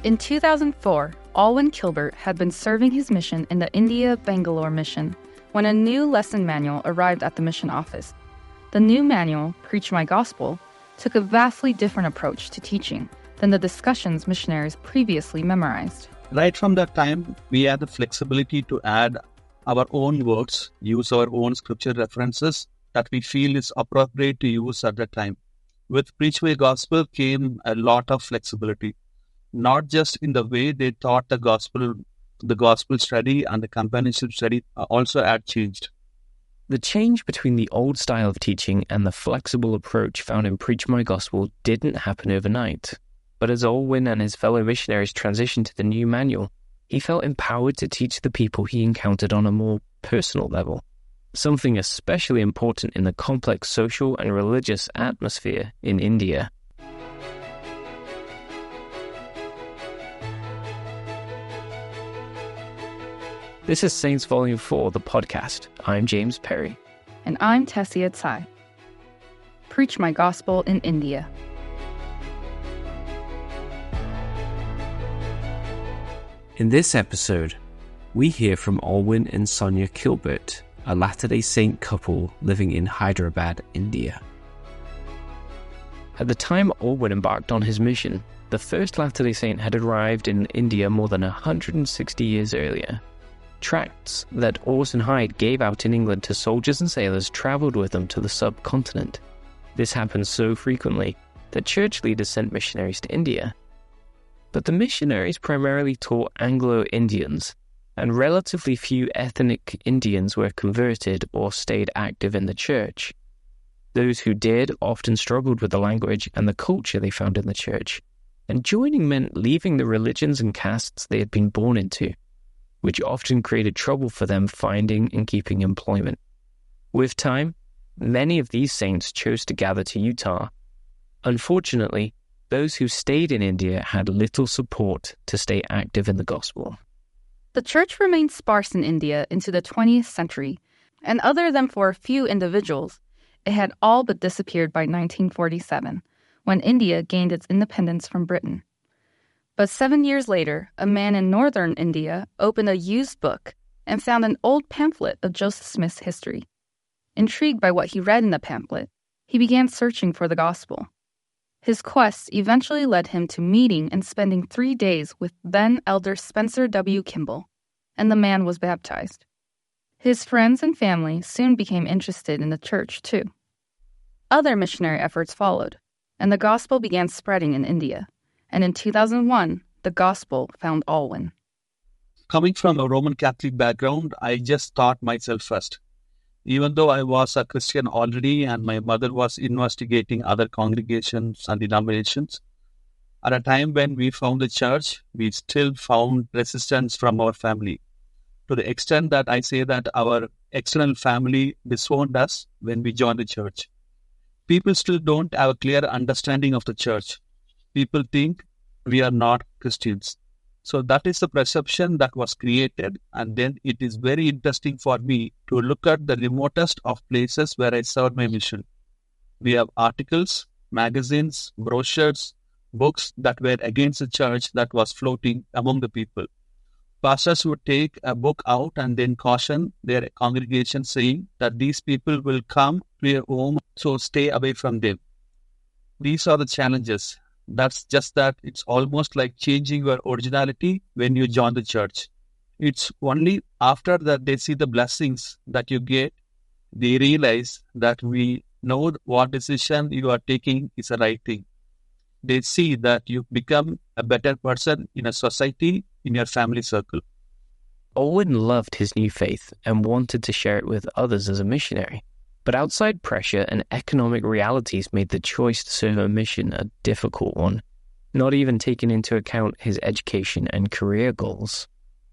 In 2004, Alwyn Kilbert had been serving his mission in the India Bangalore mission when a new lesson manual arrived at the mission office. The new manual, Preach My Gospel, took a vastly different approach to teaching than the discussions missionaries previously memorized. Right from that time, we had the flexibility to add our own words, use our own scripture references that we feel is appropriate to use at that time. With Preach My Gospel came a lot of flexibility, not just in the way they taught the gospel study and the companionship study also had changed. The change between the old style of teaching and the flexible approach found in Preach My Gospel didn't happen overnight. But as Alwyn and his fellow missionaries transitioned to the new manual, he felt empowered to teach the people he encountered on a more personal level, something especially important in the complex social and religious atmosphere in India. This is Saints Volume 4, the podcast. I'm James Perry. And I'm Tessia Tsai. Preach My Gospel in India. In this episode, we hear from Alwyn and Sonia Kilbert, a Latter-day Saint couple living in Hyderabad, India. At the time Alwyn embarked on his mission, the first Latter-day Saint had arrived in India more than 160 years earlier. Tracts that Orson Hyde gave out in England to soldiers and sailors travelled with them to the subcontinent. This happened so frequently that church leaders sent missionaries to India. But the missionaries primarily taught Anglo-Indians, and relatively few ethnic Indians were converted or stayed active in the church. Those who did often struggled with the language and the culture they found in the church, and joining meant leaving the religions and castes they had been born into, which often created trouble for them finding and keeping employment. With time, many of these saints chose to gather to Utah. Unfortunately, those who stayed in India had little support to stay active in the gospel. The church remained sparse in India into the 20th century, and other than for a few individuals, it had all but disappeared by 1947, when India gained its independence from Britain. But 7 years later, a man in northern India opened a used book and found an old pamphlet of Joseph Smith's history. Intrigued by what he read in the pamphlet, he began searching for the gospel. His quest eventually led him to meeting and spending 3 days with then-elder Spencer W. Kimball, and the man was baptized. His friends and family soon became interested in the church, too. Other missionary efforts followed, and the gospel began spreading in India. And in 2001, the gospel found Alwyn. Coming from a Roman Catholic background, I just taught myself first. Even though I was a Christian already and my mother was investigating other congregations and denominations, at a time when we found the church, we still found resistance from our family. To the extent that I say that our external family disowned us when we joined the church. People still don't have a clear understanding of the church. People think we are not Christians. So that is the perception that was created, and then it is very interesting for me to look at the remotest of places where I served my mission. We have articles, magazines, brochures, books that were against the church that was floating among the people. Pastors would take a book out and then caution their congregation saying that these people will come to your home, so stay away from them. These are the challenges. That's just that it's almost like changing your originality when you join the church. It's only after that they see the blessings that you get, they realize that we know what decision you are taking is the right thing. They see that you become a better person in a society, in your family circle. Alwyn loved his new faith and wanted to share it with others as a missionary. But outside pressure and economic realities made the choice to serve a mission a difficult one, not even taking into account his education and career goals.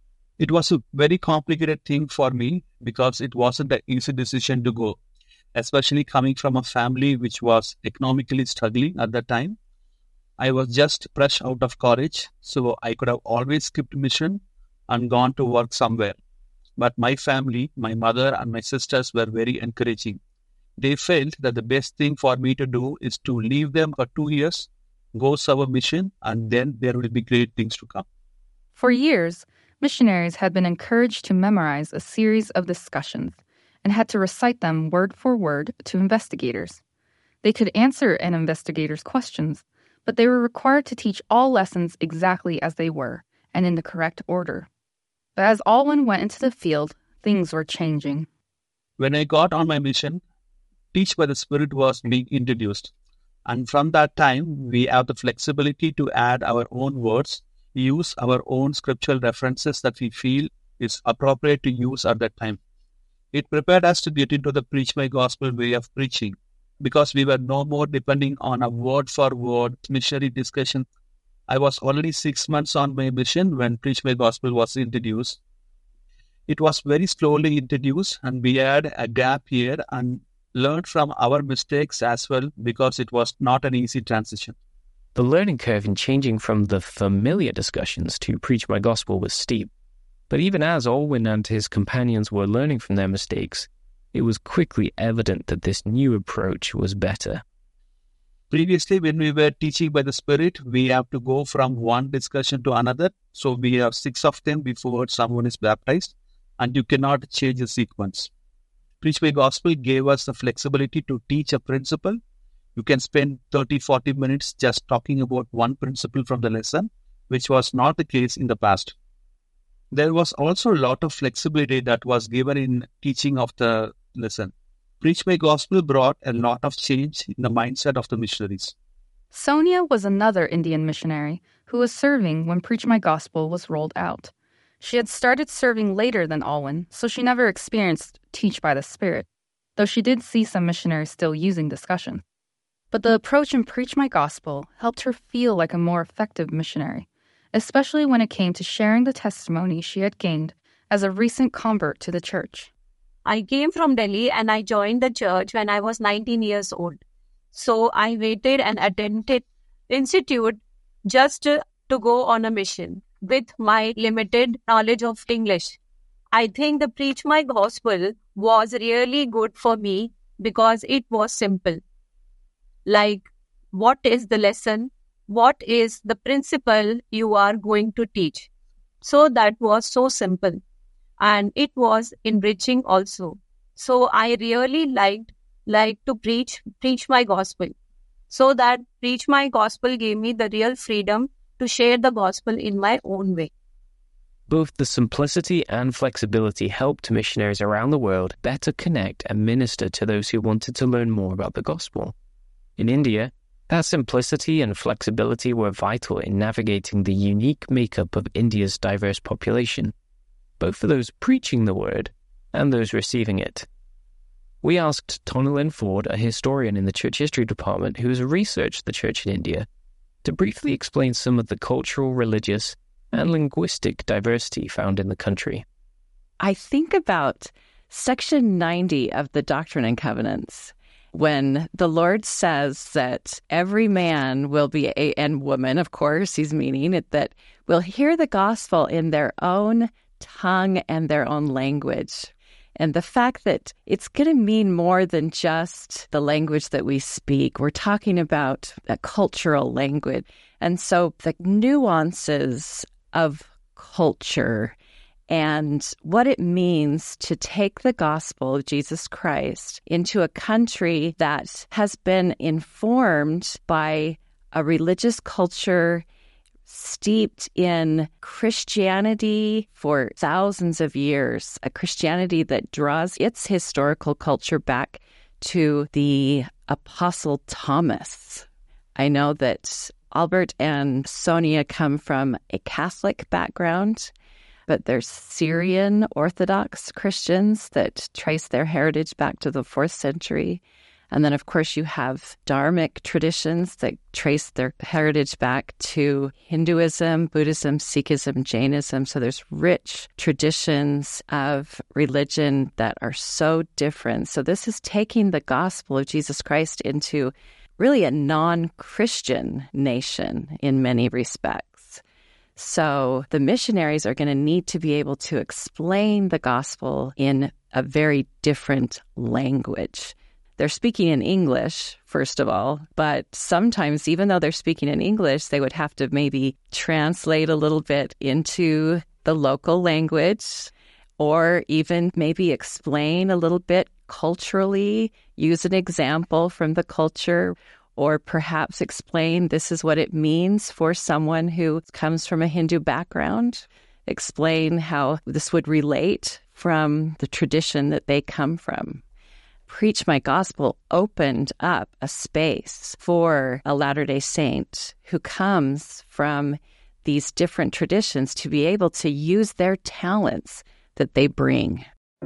It was a very complicated thing for me because it wasn't an easy decision to go, especially coming from a family which was economically struggling at that time. I was just fresh out of college, so I could have always skipped mission and gone to work somewhere. But my family, my mother and my sisters were very encouraging. They felt that the best thing for me to do is to leave them for 2 years go serve a mission, and then there will be great things to come. For years, missionaries had been encouraged to memorize a series of discussions and had to recite them word for word to investigators. They could answer an investigator's questions, but they were required to teach all lessons exactly as they were and in the correct order. But as Alwyn went into the field, things were changing. When I got on my mission, Teach by the Spirit was being introduced. And from that time, we have the flexibility to add our own words, use our own scriptural references that we feel is appropriate to use at that time. It prepared us to get into the Preach My Gospel way of preaching, because we were no more depending on a word-for-word missionary discussion. I was already 6 months on my mission when Preach My Gospel was introduced. It was very slowly introduced, and we had a gap here and learned from our mistakes as well, because it was not an easy transition. The learning curve in changing from the familiar discussions to Preach My Gospel was steep. But even as Alwyn and his companions were learning from their mistakes, it was quickly evident that this new approach was better. Previously, when we were teaching by the Spirit, we have to go from one discussion to another. So we have 6 of them before someone is baptized, and you cannot change the sequence. Preach My Gospel gave us the flexibility to teach a principle. You can spend 30-40 minutes just talking about one principle from the lesson, which was not the case in the past. There was also a lot of flexibility that was given in teaching of the lesson. Preach My Gospel brought a lot of change in the mindset of the missionaries. Sonia was another Indian missionary who was serving when Preach My Gospel was rolled out. She had started serving later than Alwyn, so she never experienced Teach by the Spirit, though she did see some missionaries still using discussion. But the approach in Preach My Gospel helped her feel like a more effective missionary, especially when it came to sharing the testimony she had gained as a recent convert to the church. I came from Delhi and I joined the church when I was 19 years old. So I waited and attended institute just to go on a mission with my limited knowledge of English. I think the Preach My Gospel was really good for me because it was simple. Like, what is the lesson? What is the principle you are going to teach? So that was so simple. And it was enriching also. So I really liked to preach my gospel. So that Preach My Gospel gave me the real freedom to share the gospel in my own way. Both the simplicity and flexibility helped missionaries around the world better connect and minister to those who wanted to learn more about the gospel. In India, that simplicity and flexibility were vital in navigating the unique makeup of India's diverse population, both for those preaching the word and those receiving it. We asked Tonalyn Ford, a historian in the Church History Department who has researched the church in India, to briefly explain some of the cultural, religious, and linguistic diversity found in the country. I think about Section 90 of the Doctrine and Covenants, when the Lord says that every man will be, and woman, of course, he's meaning it, that will hear the gospel in their own tongue and their own language. And the fact that it's going to mean more than just the language that we speak. We're talking about a cultural language. And so the nuances of culture and what it means to take the gospel of Jesus Christ into a country that has been informed by a religious culture steeped in Christianity for thousands of years, a Christianity that draws its historical culture back to the Apostle Thomas. I know that Albert and Sonia come from a Catholic background, but there's Syrian Orthodox Christians that trace their heritage back to the 4th century. And then, of course, you have Dharmic traditions that trace their heritage back to Hinduism, Buddhism, Sikhism, Jainism. So there's rich traditions of religion that are so different. So this is taking the gospel of Jesus Christ into really a non-Christian nation in many respects. So the missionaries are going to need to be able to explain the gospel in a very different language. they're speaking in English, first of all, but sometimes even though they're speaking in English, they would have to maybe translate a little bit into the local language, or even maybe explain a little bit culturally, use an example from the culture, or perhaps explain this is what it means for someone who comes from a Hindu background, explain how this would relate from the tradition that they come from. Preach My Gospel opened up a space for a Latter-day Saint who comes from these different traditions to be able to use their talents that they bring.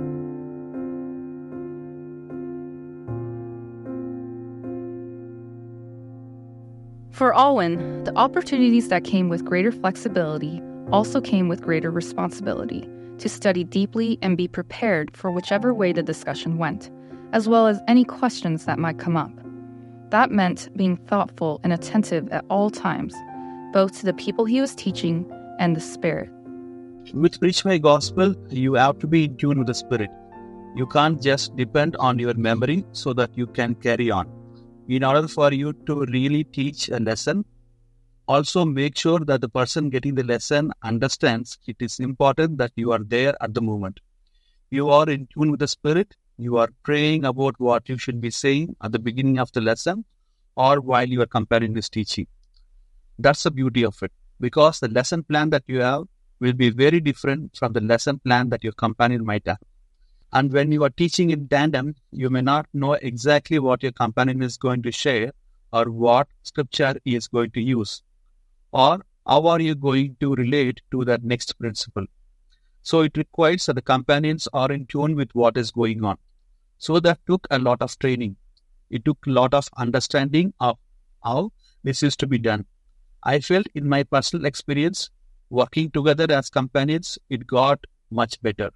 For Alwyn, the opportunities that came with greater flexibility also came with greater responsibility to study deeply and be prepared for whichever way the discussion went, as well as any questions that might come up. That meant being thoughtful and attentive at all times, both to the people he was teaching and the Spirit. With Preach My Gospel, you have to be in tune with the Spirit. You can't just depend on your memory so that you can carry on. In order for you to really teach a lesson, also make sure that the person getting the lesson understands it is important that you are there at the moment. You are in tune with the Spirit. You are praying about what you should be saying at the beginning of the lesson or while you are comparing this teaching. That's the beauty of it, because the lesson plan that you have will be very different from the lesson plan that your companion might have. And when you are teaching in tandem, you may not know exactly what your companion is going to share or what scripture he is going to use, or how are you going to relate to that next principle. So it requires that the companions are in tune with what is going on. So that took a lot of training. It took a lot of understanding of how this is to be done. I felt in my personal experience, working together as companions, it got much better.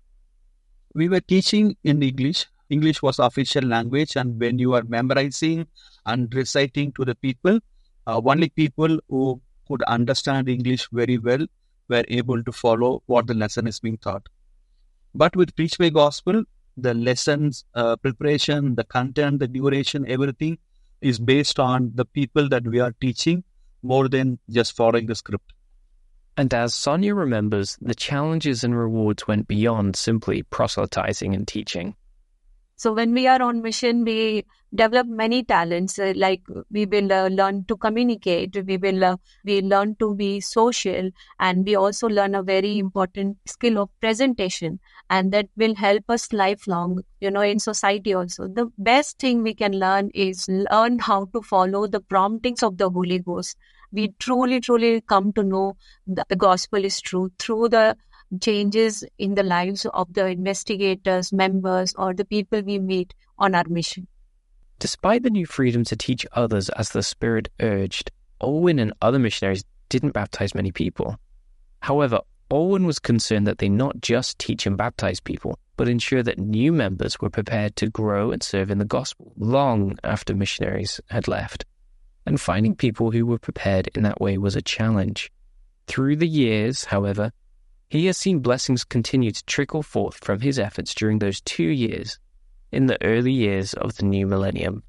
We were teaching in English. English was official language, and when you are memorizing and reciting to the people, only people who could understand English very well were able to follow what the lesson is being taught. But with Preach My Gospel, the lessons, preparation, the content, the duration, everything is based on the people that we are teaching more than just following the script. And as Sonia remembers, the challenges and rewards went beyond simply proselytizing and teaching. So when we are on mission, we develop many talents. Like we will learn to communicate, we learn to be social, and we also learn a very important skill of presentation, and that will help us lifelong, in society also. The best thing we can learn is learn how to follow the promptings of the Holy Ghost. We truly, truly come to know that the gospel is true through the changes in the lives of the investigators, members, or the people we meet on our mission. Despite the new freedom to teach others as the Spirit urged, Alwyn and other missionaries didn't baptize many people. However, Alwyn was concerned that they not just teach and baptize people, but ensure that new members were prepared to grow and serve in the gospel long after missionaries had left. And finding people who were prepared in that way was a challenge. Through the years, however, he has seen blessings continue to trickle forth from his efforts during those 2 years, in the early years of the new millennium.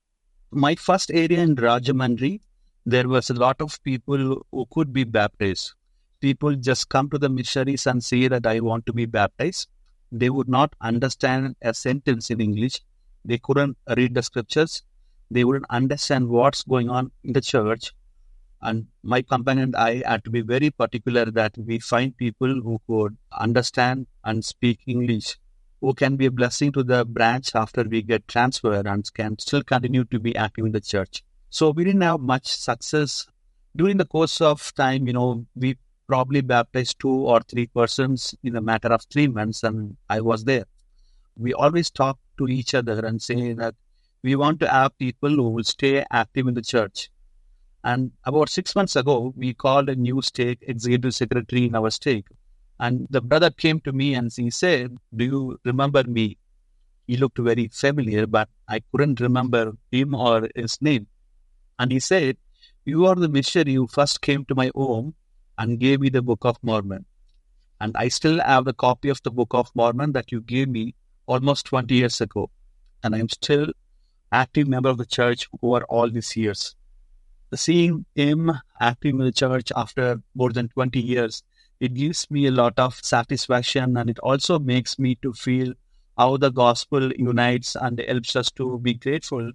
My first area in Rajahmundry, there was a lot of people who could be baptized. People just come to the missionaries and say that I want to be baptized. They would not understand a sentence in English. They couldn't read the scriptures. They wouldn't understand what's going on in the church. And my companion and I had to be very particular that we find people who could understand and speak English, who can be a blessing to the branch after we get transferred and can still continue to be active in the church. So we didn't have much success. During the course of time, we probably baptized 2 or 3 persons in a matter of 3 months, and I was there. We always talk to each other and say that we want to have people who will stay active in the church. And about 6 months ago, we called a new stake executive secretary in our stake. And the brother came to me and he said, "Do you remember me?" He looked very familiar, but I couldn't remember him or his name. And he said, "You are the missionary who first came to my home and gave me the Book of Mormon. And I still have the copy of the Book of Mormon that you gave me almost 20 years ago. And I'm still active member of the church over all these years. Seeing him active in the church after more than 20 years, it gives me a lot of satisfaction, and it also makes me to feel how the gospel unites and helps us to be grateful.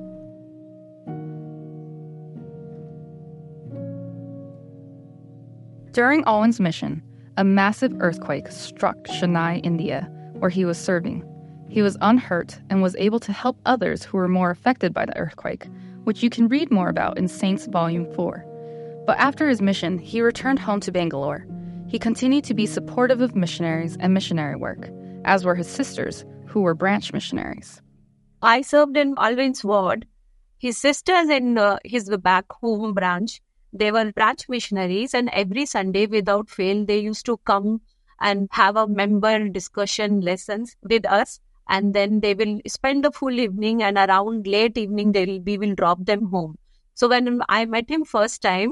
During Owen's mission, a massive earthquake struck Chennai, India, where he was serving. He was unhurt and was able to help others who were more affected by the earthquake, which you can read more about in Saints Volume 4. But after his mission, he returned home to Bangalore. He continued to be supportive of missionaries and missionary work, as were his sisters, who were branch missionaries. I served in Alvin's ward. His sisters in his back home branch, they were branch missionaries, and every Sunday without fail, they used to come and have a member discussion lessons with us. And then they will spend the full evening, and around late evening, we will drop them home. So when I met him first time,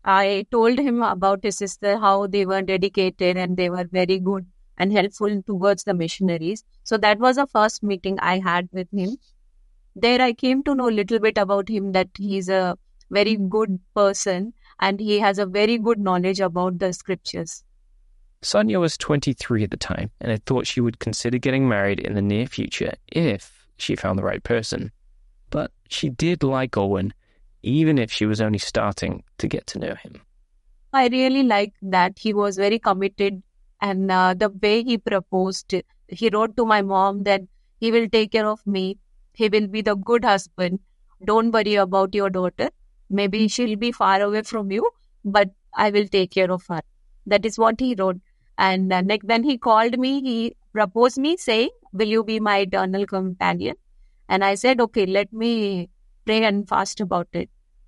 I told him about his sister, how they were dedicated and they were very good and helpful towards the missionaries. So that was the first meeting I had with him. There I came to know a little bit about him, that he's a very good person and he has a very good knowledge about the scriptures. Sonia was 23 at the time and had thought she would consider getting married in the near future if she found the right person. But she did like Owen, even if she was only starting to get to know him. I really liked that he was very committed, and the way he proposed, he wrote to my mom that he will take care of me, he will be the good husband, don't worry about your daughter, maybe she'll be far away from you, but I will take care of her. That is what he wrote. And when he called me, he proposed me saying, will you be my eternal companion? And I said, okay, let me pray and fast about it.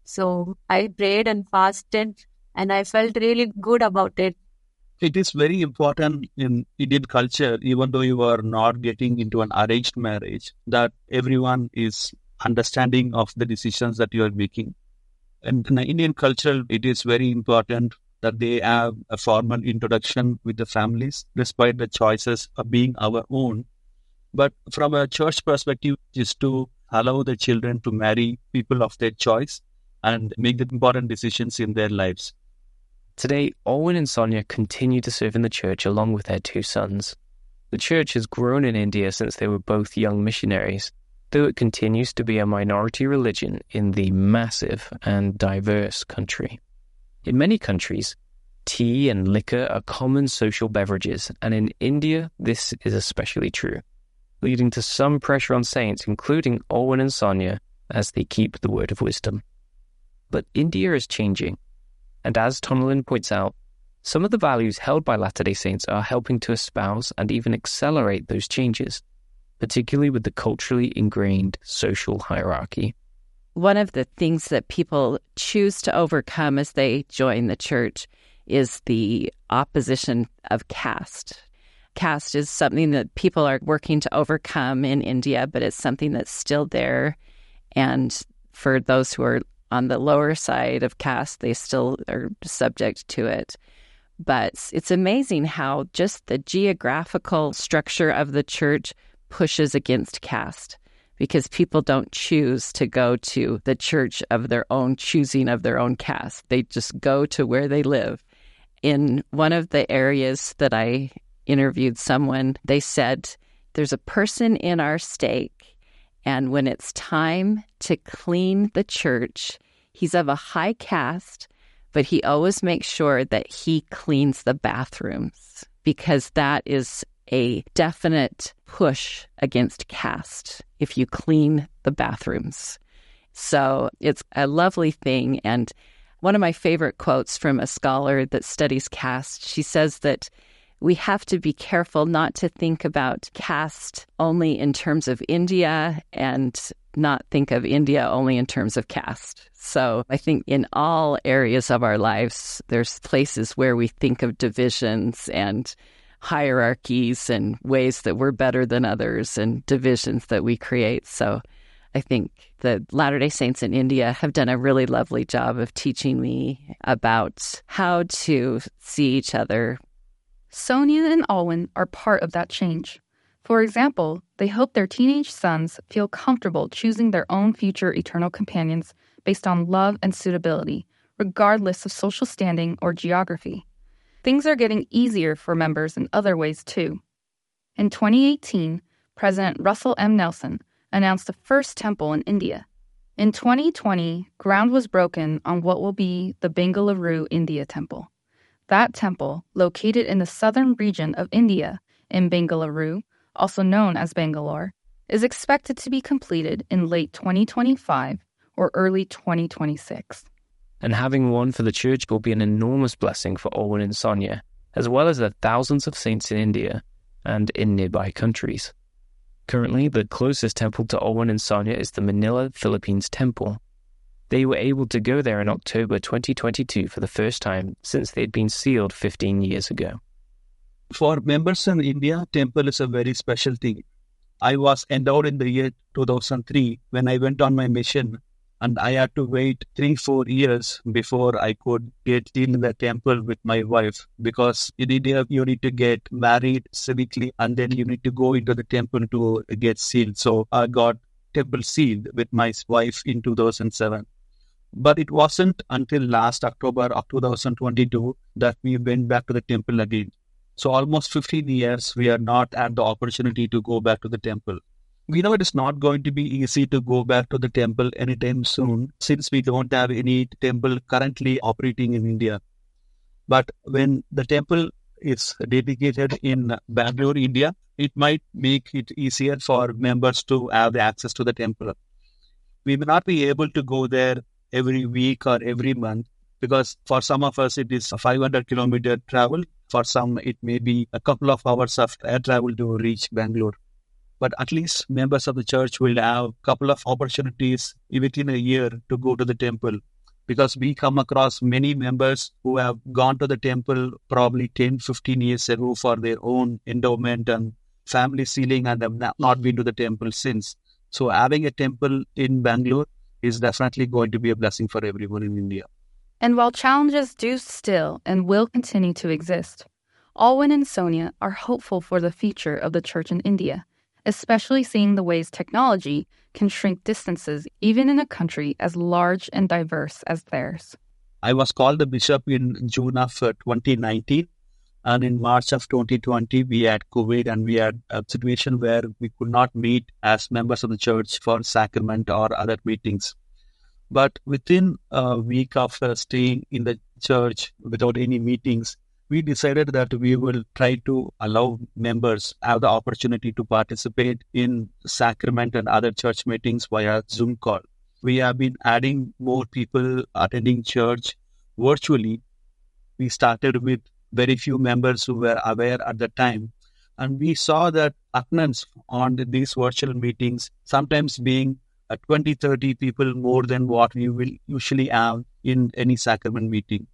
So I prayed and fasted, and I felt really good about it. It is very important in Indian culture, even though you are not getting into an arranged marriage, that everyone is understanding of the decisions that you are making. And in Indian culture, it is very important that they have a formal introduction with the families, despite the choices of being our own. But from a church perspective, is to allow the children to marry people of their choice and make the important decisions in their lives. Today, Owen and Sonia continue to serve in the church along with their two sons. The church has grown in India since they were both young missionaries, though it continues to be a minority religion in the massive and diverse country. In many countries, tea and liquor are common social beverages, and in India, this is especially true, leading to some pressure on saints, including Owen and Sonia, as they keep the word of wisdom. But India is changing, and as Tonalyn points out, some of the values held by Latter-day Saints are helping to espouse and even accelerate those changes, particularly with the culturally ingrained social hierarchy. One of the things that people choose to overcome as they join the church is the opposition of caste. Caste is something that people are working to overcome in India, but it's something that's still there. And for those who are on the lower side of caste, they still are subject to it. But it's amazing how just the geographical structure of the church pushes against caste, because people don't choose to go to the church of their own choosing of their own caste. They just go to where they live. In one of the areas that I interviewed someone, they said, there's a person in our stake, and when it's time to clean the church, he's of a high caste, but he always makes sure that he cleans the bathrooms, because that is a definite push against caste if you clean the bathrooms. So it's a lovely thing. And one of my favorite quotes from a scholar that studies caste, she says that we have to be careful not to think about caste only in terms of India and not think of India only in terms of caste. So I think in all areas of our lives, there's places where we think of divisions and hierarchies and ways that we're better than others and divisions that we create. So I think the Latter-day Saints in India have done a really lovely job of teaching me about how to see each other. Sonia and Owen are part of that change. For example, they hope their teenage sons feel comfortable choosing their own future eternal companions based on love and suitability, regardless of social standing or geography. Things are getting easier for members in other ways, too. In 2018, President Russell M. Nelson announced the first temple in India. In 2020, ground was broken on what will be the Bengaluru India Temple. That temple, located in the southern region of India in Bengaluru, also known as Bangalore, is expected to be completed in late 2025 or early 2026. And having one for the church will be an enormous blessing for Owen and Sonia, as well as the thousands of saints in India and in nearby countries. Currently, the closest temple to Owen and Sonia is the Manila, Philippines temple. They were able to go there in October 2022 for the first time since they had been sealed 15 years ago. For members in India, temple is a very special thing. I was endowed in the year 2003 when I went on my mission, and I had to wait 3-4 years before I could get in the temple with my wife, because in India you need to get married civically and then you need to go into the temple to get sealed. So I got temple sealed with my wife in 2007. But it wasn't until last October of 2022 that we went back to the temple again. So almost 15 years we are not had the opportunity to go back to the temple. We know it is not going to be easy to go back to the temple anytime soon, since we don't have any temple currently operating in India. But when the temple is dedicated in Bangalore, India, it might make it easier for members to have access to the temple. We may not be able to go there every week or every month, because for some of us it is a 500-kilometer travel. For some, it may be a couple of hours of air travel to reach Bangalore. But at least members of the church will have a couple of opportunities within a year to go to the temple, because we come across many members who have gone to the temple probably 10-15 years ago for their own endowment and family sealing and have not been to the temple since. So having a temple in Bangalore is definitely going to be a blessing for everyone in India. And while challenges do still and will continue to exist, Alwyn and Sonia are hopeful for the future of the church in India, especially seeing the ways technology can shrink distances even in a country as large and diverse as theirs. I was called the bishop in June of 2019, and in March of 2020 we had COVID and we had a situation where we could not meet as members of the church for sacrament or other meetings. But within a week of staying in the church without any meetings, we decided that we will try to allow members have the opportunity to participate in sacrament and other church meetings via Zoom call. We have been adding more people attending church virtually. We started with very few members who were aware at the time, and we saw that attendance on these virtual meetings sometimes being 20-30 people more than what we will usually have in any sacrament meeting.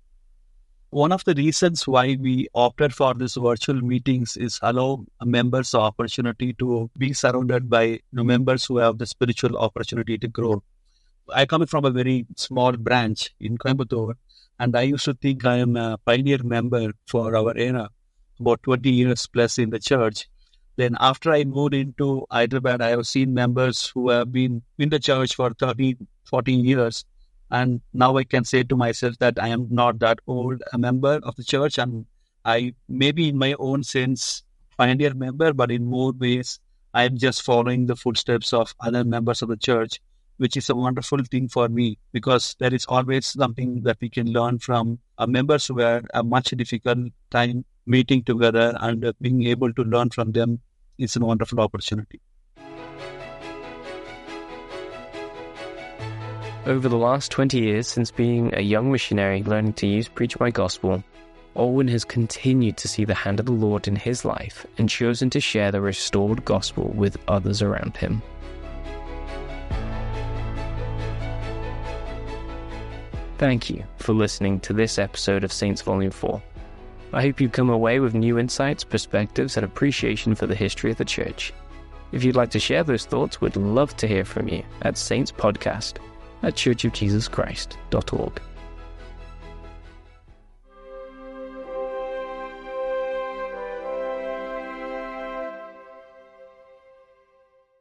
One of the reasons why we opted for these virtual meetings is allow members the opportunity to be surrounded by members who have the spiritual opportunity to grow. I come from a very small branch in Coimbatore, and I used to think I am a pioneer member for our era, about 20 years plus in the church. Then after I moved into Hyderabad, I have seen members who have been in the church for 13, 14 years. And now I can say to myself that I am not that old a member of the church, and I may be in my own sense pioneer member, but in more ways I am just following the footsteps of other members of the church, which is a wonderful thing for me, because there is always something that we can learn from members who had a much difficult time meeting together, and being able to learn from them is a wonderful opportunity. Over the last 20 years since being a young missionary learning to use Preach My Gospel, Alwyn has continued to see the hand of the Lord in his life and chosen to share the restored gospel with others around him. Thank you for listening to this episode of Saints Volume 4. I hope you come away with new insights, perspectives, and appreciation for the history of the church. If you'd like to share those thoughts, we'd love to hear from you at saintspodcast@churchofjesuschrist.org.